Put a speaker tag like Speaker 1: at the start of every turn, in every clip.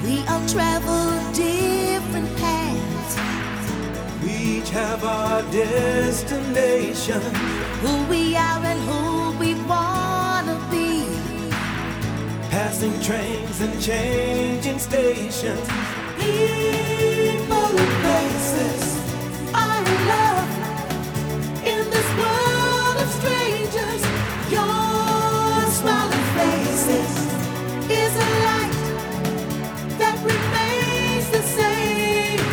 Speaker 1: We all travel different paths.
Speaker 2: We each have our destination.
Speaker 1: Who we are and who we wanna be.
Speaker 2: Passing trains and changing stations.
Speaker 1: People and places are in love in this world of strangers. Your smiling faces is a light that remains the same.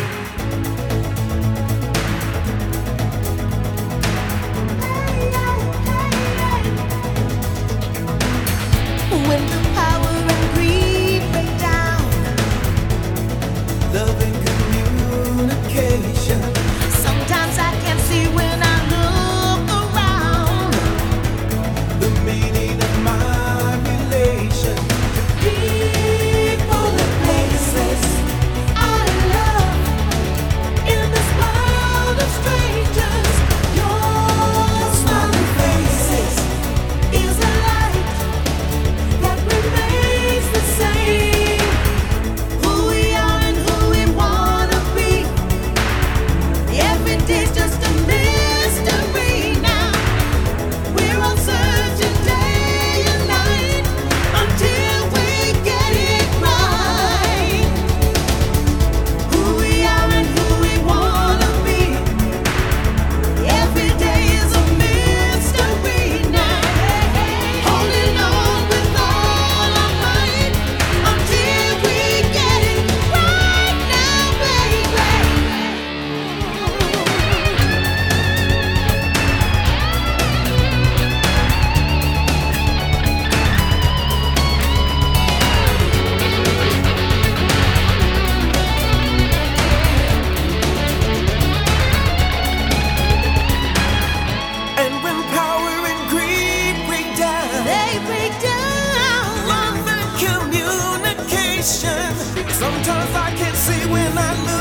Speaker 1: When the power and greed break down,
Speaker 2: Love and communication.
Speaker 1: sometimes I can't see when I look around.
Speaker 2: The meaning of my relation.
Speaker 1: People and places are in love in this world of strangers. Your smiling faces is a light that remains the same. Who we are and who we wanna be. Every day's just a mystery now. We're all searching day and night until we get it right. Who we are and who we wanna be. Every day is a mystery now. Holding on with all our might until we get it right now, baby.
Speaker 2: And when power and greed break down,
Speaker 1: They break down.
Speaker 2: love and communication. Sometimes I can't see when I look